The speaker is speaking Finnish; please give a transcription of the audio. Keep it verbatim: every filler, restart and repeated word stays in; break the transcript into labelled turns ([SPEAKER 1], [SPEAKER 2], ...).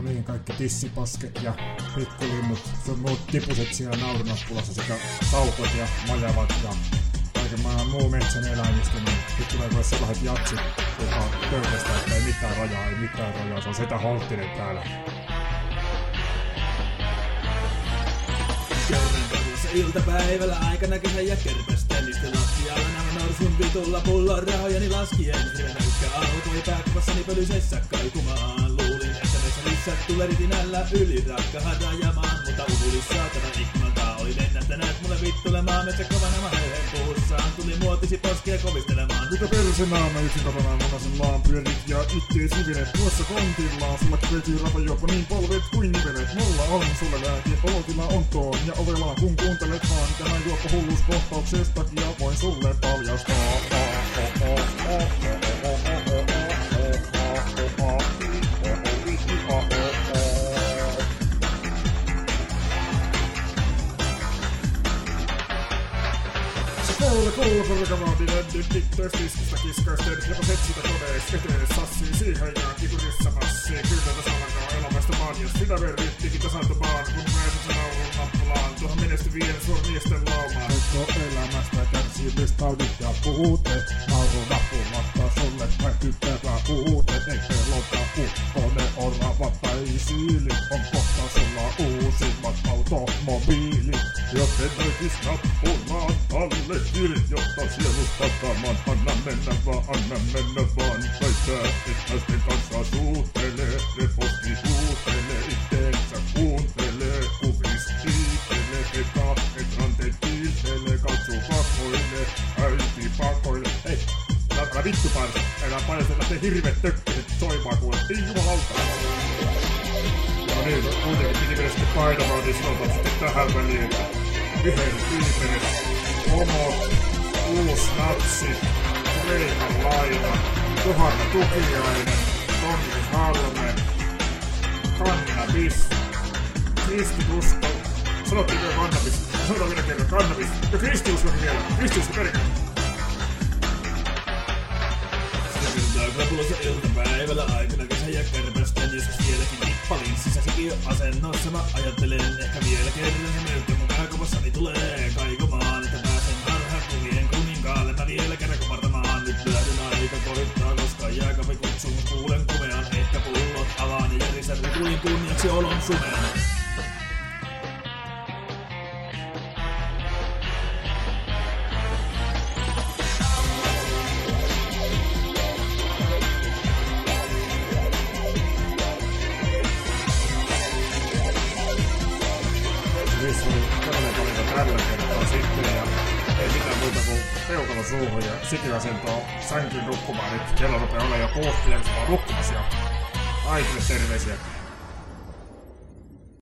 [SPEAKER 1] niin, kaikki tissipasket ja pikkulinnut, sun muut tipuset siellä naurunappulassa sekä saukot ja majavat ja kaiken maailman muu metsän eläimistä, niin nyt tulee kuule sellaiset jatsit, joka on pöytästä, että ei mitään rajaa, ei mitään rajaa, se on Setä Holttinen täällä.
[SPEAKER 2] Körmenkadussa iltapäivällä aikana kesän ja kerpestennisten lattialla nämä norsun vitulla pullon rahojani laskien. Hirveykkä alkoi pääkuvassani pölysessä kaikumaan. Luulin, että metsä tulee ritinällä yli rakkahan rajamaan, mutta uhulis saatana ikkunalta oli lennähtäneet mulle vittulemaan. Metsä kovana maheen puussaan tuli muotisi poskia kovistelemaan.
[SPEAKER 1] Mitä persenaa mä yksin kotonaan munasen laan pyörit ja ittees hivenet tuossa kontillaan. Sullakin löytyy rapajuoppa niin polvet kuin nivelet. Mulla on sulle lääke, olotila on toon ja ovelaa kun kuuntelet vaan tämän juoppa hulluuskohtauksestakin ja voin sulle paljastaa. Kuule, kuule, korkavaatinen, nyt dittöis tiskistä kiskaisten, jopa setsitä kodeis, etees sassii siihen ja kikurissa massii. Kyllä tässä alkaa elämästä maan, jos sitä verrittikin tasantumaan, kun pääsit sen naulun nappulaan, tuohon menestyvien suurmiesten laumaan. Koko elämästä kärsii myös taudit ja puute, naulun nappumatta sulle pähkyttävä puute. Ei pelota ukkonen oravat tai siilit, on kohta sulla uusimmat automobiilit. Joten noitis nappulaan alle kirjoittaa sielusta taman. Anna mennä vaan, anna mennä vaan. Väittää, et naisten kanssa suutelee. Reposti huutelee, itteensä kuuntelee. Kuvis kiitelee, petaa, et ranteet kiitelee. Katsuu pakoilee, äiti pakoilee. Hei, älä vittu parsa. Älä paljasta lähtee hirveet tökkäset soimaan kuule. Ei jumalauta. No niin, kuitenkin piti mennä sitten painamaan, niin sanotaan sitten tähän väliin. Yhden viimeinen homo, uus natsi, Kreikan laina, Johanna Tukiainen, Tonni Halme, kannabis, kristiusko, sanottiinko kannabis, sanotaan vielä kerran kannabis, ja kristiuskokin vielä, kristiusko perkele.
[SPEAKER 2] Krapulossa iltapäivällä aikana kesän ja kärpästen, joskus vieläkin nippalinssissä sekin jo asennossa. Mä ajattelen ehkä vielä kerran se möyttä mun pääkopassani tulee kaikomaan, että pääsen harhakuvien kuninkaalle. Mä vielä kerran kopartamaan, nyt lähdön aika koittaa, koska jääkaapin kutsumus kuulen kumean. Ehkä pullot avaan ja järjestän rituin kunniaksi olon sumean.
[SPEAKER 1] Missä oli tällainen valinta tällä kertaa sitten ja ei mitään muuta kuin peukalo suuhun ja sikiasentoon sänkyyn nukkumaan. Nyt kello rupeaa olla jo kuusi ja se on nukkumassa. Kaikille terveisiä.